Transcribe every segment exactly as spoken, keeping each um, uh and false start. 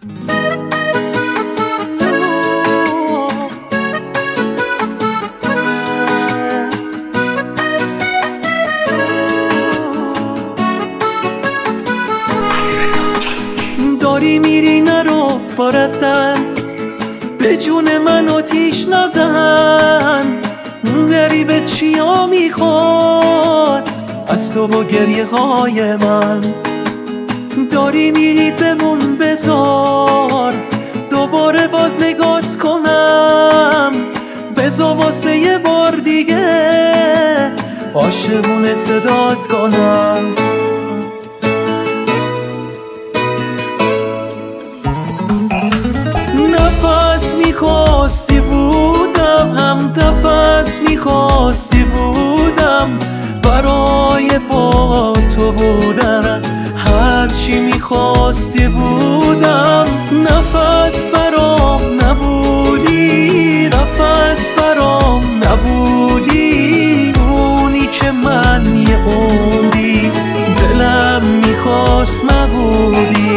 داری میری نرو با رفتن، به جون من آتیش نزن. غریبه چیا میخواد از تو با گریه های من؟ داری میری بمون بذار دوباره باز نگات کنم. بذار واسه یه بار دیگه عاشقونه صدات کنم. نفس میخواستی بودم، هم نفس میخواستی بودم، برای با تو بودن هرچی میخواستی بودم. نفس برام نبودی، نفس برام نبودی، اونی که من یه عمری دلم میخواست نبودی.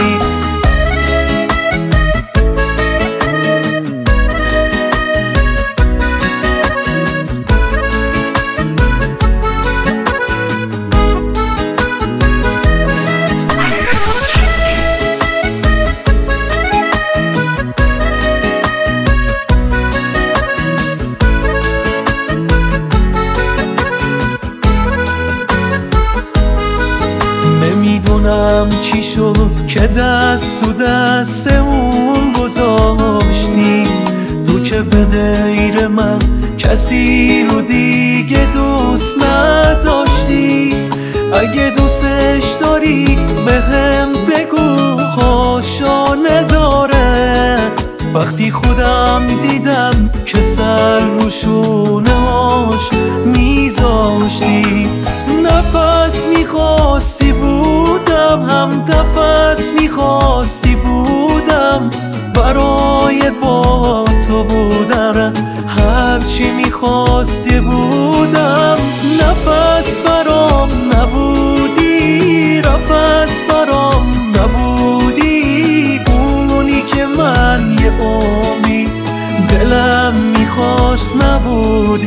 نمیدونم چی شد که دست تو دست اون گذاشتی، تو که به غیر من کسی رو دیگه دوست نداشتی. اگه دوستش داری بهم بگو خوشا نداره، وقتی خودم دیدم که سر رو شونه‌هاش میذاشتی. نفس میخواستی بودم، هم نفس میخواستی بودم، برای با تو بودن هرچی میخواستی بودم. نفس برام نبودی، نفس برام نبودی، اونی که من یه عمری دلم میخواست نبودی.